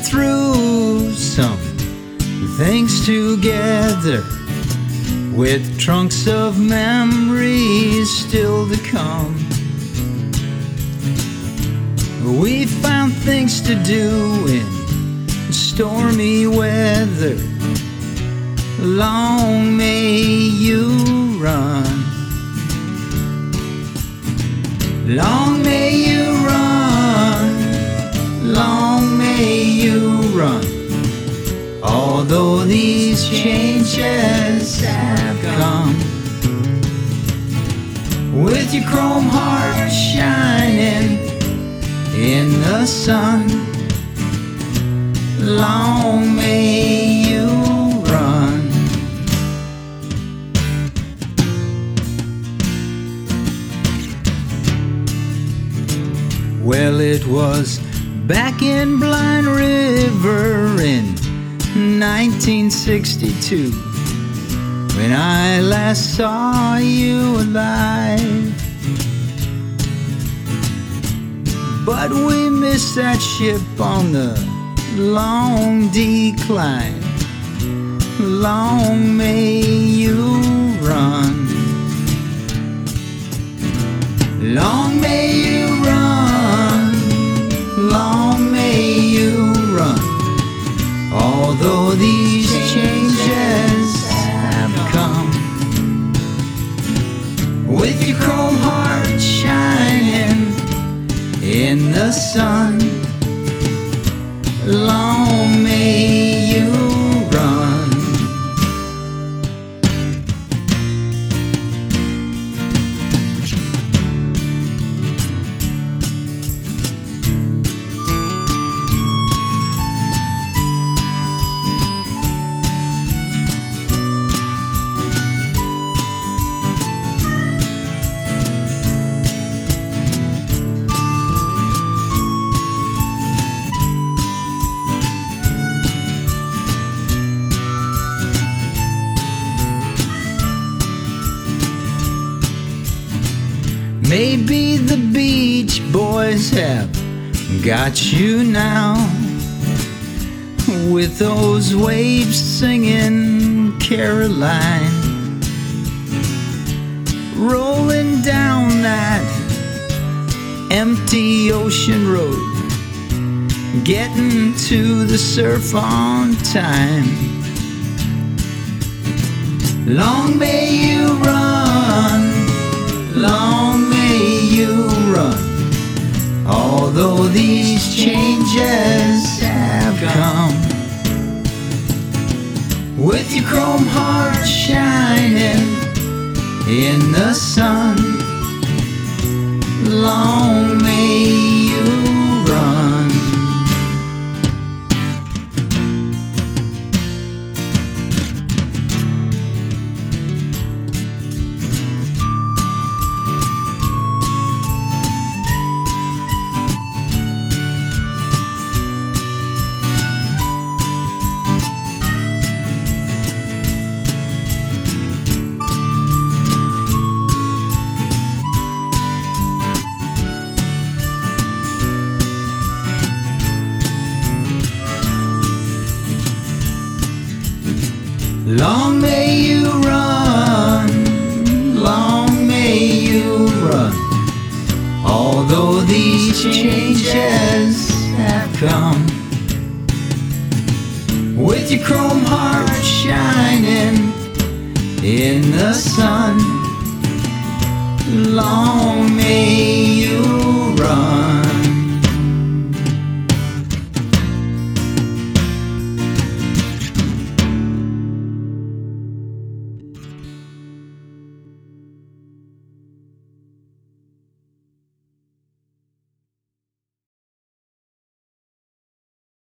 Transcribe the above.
through some things together, with trunks of memories still to come. We found things to do in stormy weather. Long may you run. Long may you run. Long may you run. Although these changes have come, with your chrome heart shining in the sun, long may you run. Well, it was back in Blind River in 1962 when I last saw you alive. But we missed that ship on the long decline. Long may you run. Long may you run. Long may you run. Although these changes have come, with your chrome heart shining in the sun, long may you run. Maybe the Beach Boys have got you now, with those waves singing Caroline, rolling down that empty ocean road, getting to the surf on time. Long may you run. Long may you run. Although these changes have come, with your chrome heart shining in the sun, long may you run. Long may you run, long may you run. Although these changes have come, with your chrome heart shining in the sun, long may